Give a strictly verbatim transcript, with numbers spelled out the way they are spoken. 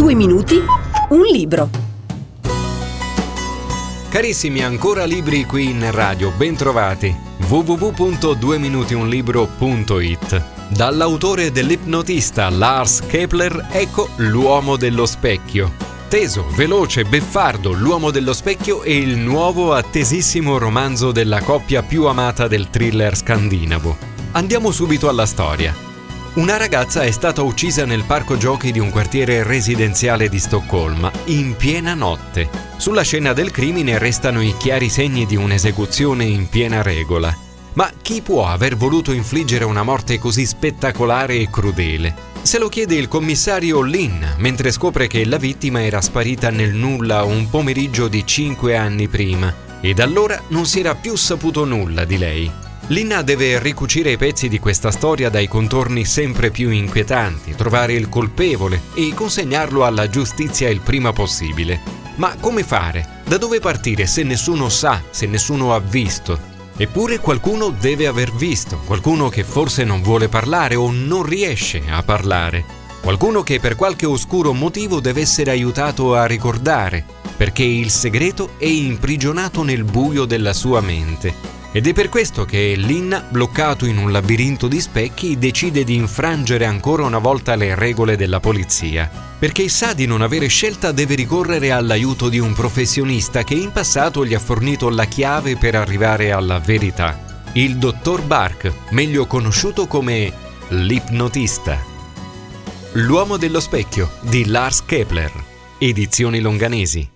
Due minuti, un libro. Carissimi, ancora libri qui in radio, bentrovati. w w w punto due minuti un libro punto i t. Dall'autore dell'ipnotista Lars Kepler, ecco L'uomo dello specchio. Teso, veloce, beffardo, L'uomo dello specchio è il nuovo attesissimo romanzo della coppia più amata del thriller scandinavo. Andiamo subito alla storia. Una ragazza è stata uccisa nel parco giochi di un quartiere residenziale di Stoccolma, in piena notte. Sulla scena del crimine restano i chiari segni di un'esecuzione in piena regola. Ma chi può aver voluto infliggere una morte così spettacolare e crudele? Se lo chiede il commissario Lynn, mentre scopre che la vittima era sparita nel nulla un pomeriggio di cinque anni prima, e da allora non si era più saputo nulla di lei. Lynn deve ricucire i pezzi di questa storia dai contorni sempre più inquietanti, trovare il colpevole e consegnarlo alla giustizia il prima possibile. Ma come fare? Da dove partire se nessuno sa, se nessuno ha visto? Eppure qualcuno deve aver visto, qualcuno che forse non vuole parlare o non riesce a parlare, qualcuno che per qualche oscuro motivo deve essere aiutato a ricordare, perché il segreto è imprigionato nel buio della sua mente. Ed è per questo che Lynn, bloccato in un labirinto di specchi, decide di infrangere ancora una volta le regole della polizia. Perché sa di non avere scelta, deve ricorrere all'aiuto di un professionista che in passato gli ha fornito la chiave per arrivare alla verità. Il dottor Bark, meglio conosciuto come l'ipnotista. L'uomo dello specchio di Lars Kepler. Edizioni Longanesi.